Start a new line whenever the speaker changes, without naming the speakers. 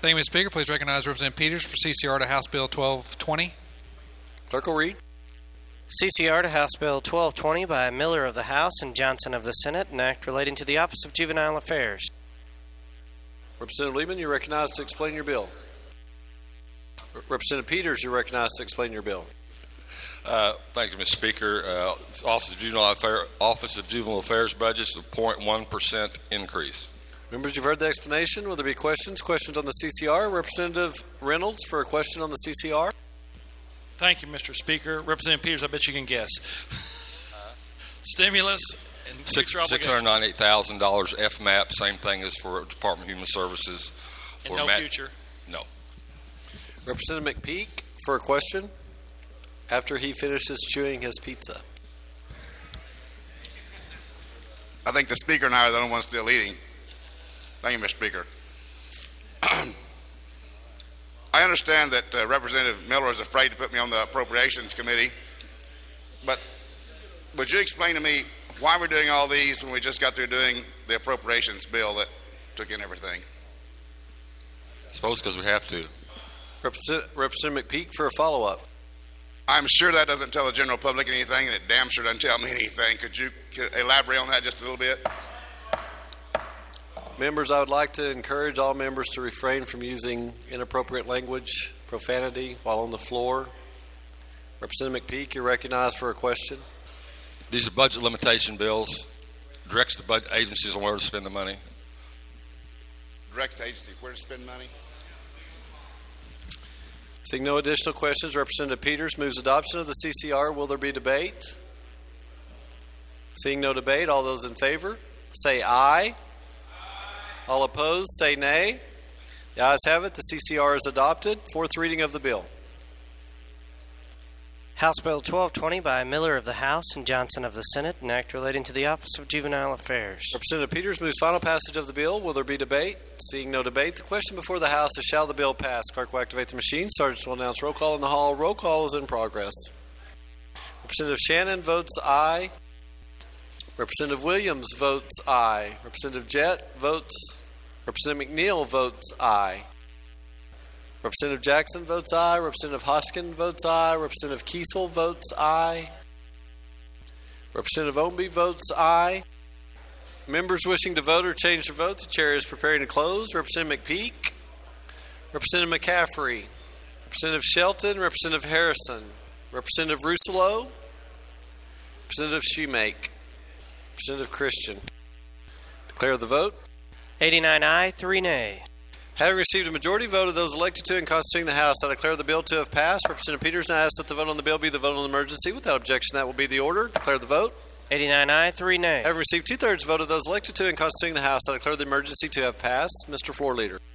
Thank you, Mr. Speaker. Please recognize Representative Peters for CCR to House Bill 1220.
Clerk will read.
CCR to House Bill 1220 by Miller of the House and Johnson of the Senate, an act relating to the Office of Juvenile Affairs.
Representative Lehman, you're recognized to explain your bill. Representative Peters, you're recognized to explain your bill.
Thank you, Mr. Speaker. Office of Juvenile Affairs budget is a 0.1% increase.
Members, you've heard the explanation. Will there be questions? Questions on the CCR? Representative Reynolds for a question on the CCR.
Thank you, Mr. Speaker. Representative Peters, I bet you can guess. Stimulus and
$698,000 FMAP, same thing as for Department of Human Services.
For no future?
No.
Representative McPeak for a question after he finishes chewing his pizza.
I think the Speaker and I are the only ones still eating. Thank you, Mr. Speaker. I understand that Representative Miller is afraid to put me on the Appropriations Committee, but would you explain to me why we're doing all these when we just got through doing the appropriations bill that took in everything?
I suppose because we have to.
Representative McPeak for a follow-up.
I'm sure that doesn't tell the general public anything, and it damn sure doesn't tell me anything. Could you elaborate on that just a little bit?
Members, I would like to encourage all members to refrain from using inappropriate language, profanity, while on the floor. Representative McPeak, you're recognized for a question.
These are budget limitation bills. Directs the budget agencies on where to spend the money.
Directs the agency where to spend money?
Seeing no additional questions, Representative Peters moves adoption of the CCR. Will there be debate? Seeing no debate, all those in favor say aye. All opposed say nay. The ayes have it. The CCR is adopted. Fourth reading of the bill.
House Bill 1220 by Miller of the House and Johnson of the Senate, an act relating to the Office of Juvenile Affairs.
Representative Peters moves final passage of the bill. Will there be debate? Seeing no debate, the question before the House is, shall the bill pass? Clerk will activate the machine. Sergeants will announce roll call in the hall. Roll call is in progress. Representative Shannon votes aye. Representative Williams votes aye. Representative Jett votes. Representative McNeil votes aye. Representative Jackson votes aye. Representative Hoskin votes aye. Representative Kiesel votes aye. Representative Omby votes aye. Members wishing to vote or change their vote, the chair is preparing to close. Representative McPeak. Representative McCaffrey. Representative Shelton. Representative Harrison. Representative Rousselot. Representative Shoemake. Representative Christian. Declare the vote.
89 aye, 3 nay.
Having received a majority vote of those elected to and constituting the House, I declare the bill to have passed. Representative Peters now asks that the vote on the bill be the vote on the emergency. Without objection, that will be the order. Declare the vote.
89 aye, 3 nay.
Having received two-thirds vote of those elected to and constituting the House, I declare the emergency to have passed. Mr. Floor Leader.